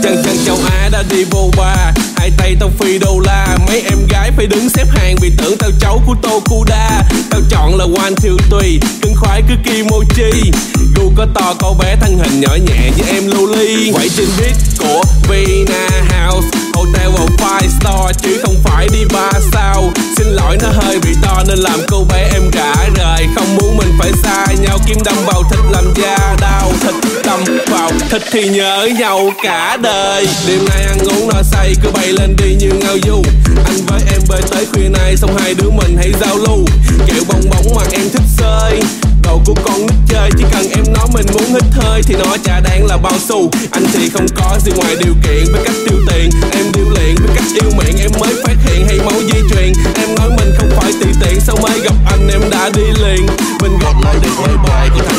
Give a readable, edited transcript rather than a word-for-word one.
Chân chân châu Á đã đi vô ba, hai tay tao phi đô la. Mấy em gái phải đứng xếp hàng vì tưởng tao cháu của Tokuda. Tao chọn là one two three, cưng khoái cứ kimochi. Gu có to có bé, thân hình nhỏ nhẹ như em Loli. Quậy trên beat của Vina House, hotel vào 5 star chứ không phải đi 3 sao. Xin lỗi nó hơi bị to nên làm cô bé em gã rời. Không muốn mình phải xa nhau, kim đâm vào thịt làm da đau. Thịt đâm vào thịt thì nhớ nhau cả đời. Đêm nay ăn uống no say cứ bay lên đi như ngao du. Anh với em bơi tới khuya nay xong hai đứa mình hãy giao lưu. Kẹo bong bóng mà em thích xơi, đồ của con nít chơi. Chỉ cần em nói mình muốn hít hơi thì nó chả đáng là bao xu. Anh thì không có gì ngoài điều kiện với cách tiêu tiền. Em điêu luyện với cách yêu miệng em mới phát hiện hay máu di truyền. Em nói mình không phải tùy tiện, sao mới gặp anh em đã đi liền. Mình gặp lại được hơi bài của